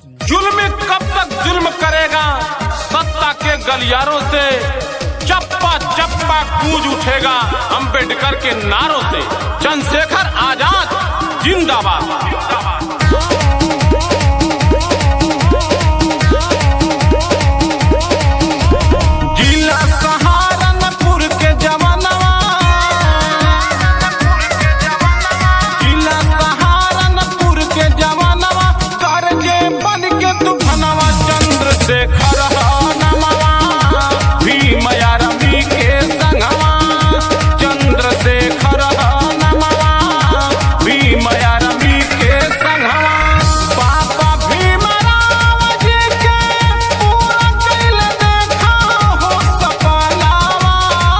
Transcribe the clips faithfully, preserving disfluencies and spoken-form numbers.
जुल्म कब तक जुल्म करेगा सत्ता के गलियारों से, चप्पा चप्पा गूंज उठेगा अंबेडकर के नारों से। चंद्रशेखर आजाद जिंदाबाद। जिला सहारनपुर के जवानवा, जिला सहारनपुर के जवानवा, करके बन के तूफानवा। चंद्रशेखर नमवा भीम यारमी के संगवा। चंद्रशेखर नमवा भीम यारमी के संगवा। बाबा भीमराव जी के पूरा कैल देखा हो सपनावा।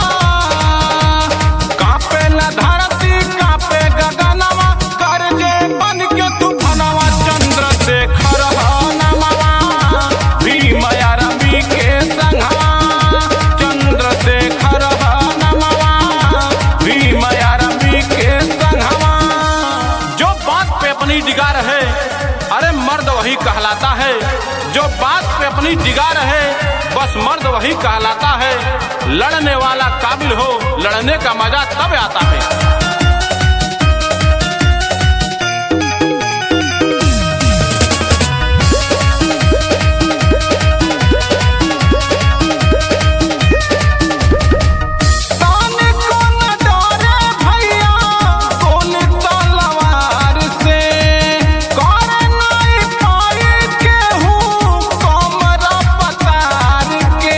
कांपे न धरती कांपे गगनवा, करके बन के तूफानवा। चंद्रशेखर नमवा भीम यारमी के संगवा। चंद्रशेखर नमवा भीम यारमी के संगवा। जो बात पे अपनी डिगार है, अरे मर्द वही कहलाता है। जो बात पे अपनी डिगार है, बस मर्द वही कहलाता है। लड़ने वाला काबिल हो, लड़ने का मजा तब आता है। ताने को न डरे भैया कौन तलवार से, करे नहीं पाई केहू कमरा पतार के।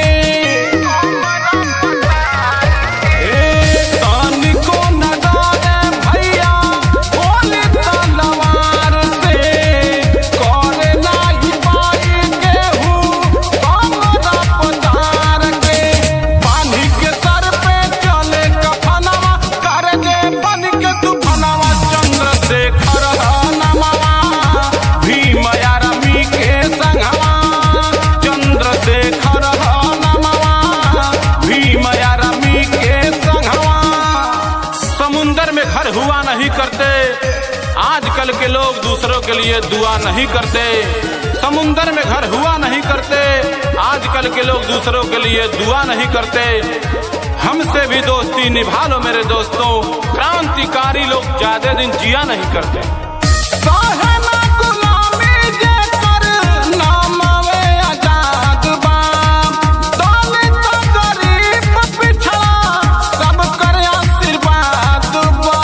ए ताने को न डरे भैया कौन तलवार से, करे नहीं पाई केहू कमरा पतार के। पानी के सर पे चले कफनवा, करके बन के तूफानवा। चंद्रशेखर नमवा भीम यारमी के संगवा। चंद्रशेखर नमवा भीम यारमी के संगवा। समुंदर में घर हुआ नहीं करते, आजकल के लोग दूसरों के लिए दुआ नहीं करते। समुंदर में घर हुआ नहीं करते, आजकल के लोग दूसरों के लिए दुआ नहीं करते। हमसे भी दोस्ती निभा लो मेरे दोस्तों, क्रांतिकारी लोग ज्यादा दिन जिया नहीं करते। साहे ना गुलामी जे कर नामवे आजाद बा, दलित गरीब पिछड़ा सब कर आशीर्वाद बा।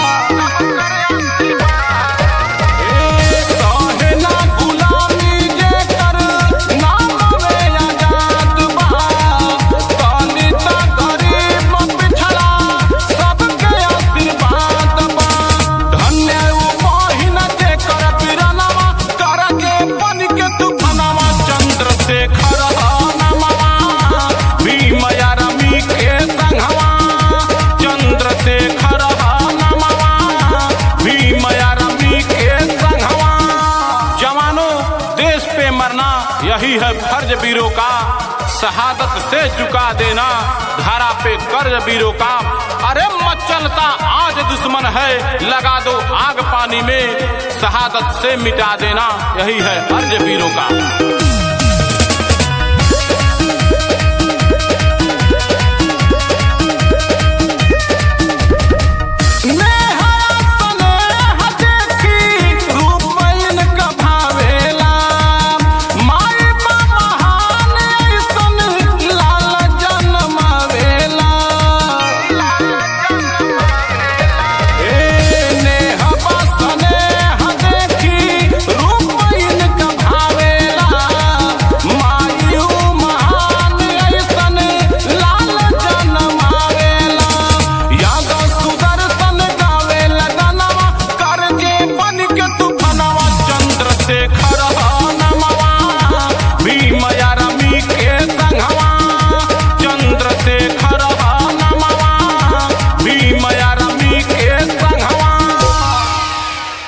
ए साहे ना गुलामी जे कर नामवे आजाद बा, दलित गरीब पिछड़ा सब के आशीर्वाद बा। धन्य उ मोहिन जे कर बिरनवा, करके बन के तूफानवा। चंद्रशेखर नमवा भीम यारमी के संगवा। चंद्रशेखर नमवा भीम यारमी के संगवा। जवानों, देश पे मरना यही है फर्ज वीरों का, शहादत से चुका देना धारा पे कर्ज वीरों का। अरे मचलता आज दुश्मन है, लगा दो आग पानी में, शहादत से मिटा देना यही है फर्ज वीरों का।